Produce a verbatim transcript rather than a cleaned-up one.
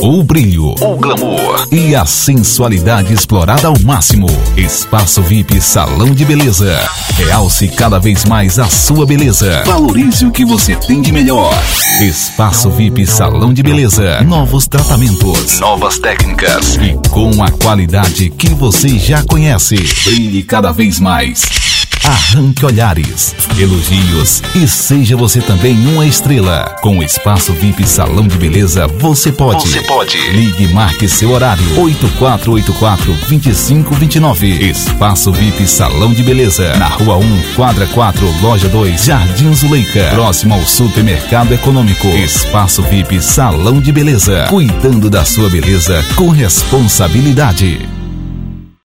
o brilho, o glamour e a sensualidade explorada ao máximo. Espaço V I P Salão de Beleza. Realce cada vez mais a sua beleza. Valorize o que você tem de melhor. Espaço V I P Salão de Beleza. Novos tratamentos, novas técnicas e com a qualidade que você já conhece. Brilhe cada vez mais. Arranque olhares, elogios e seja você também uma estrela. Com o Espaço V I P Salão de Beleza, você pode. Você pode. Ligue e marque seu horário. oito quatro oito quatro, dois cinco dois nove. Espaço V I P Salão de Beleza. Na Rua um, Quadra quatro, Loja dois, Jardim Zuleika. Próximo ao Supermercado Econômico. Espaço V I P Salão de Beleza. Cuidando da sua beleza com responsabilidade.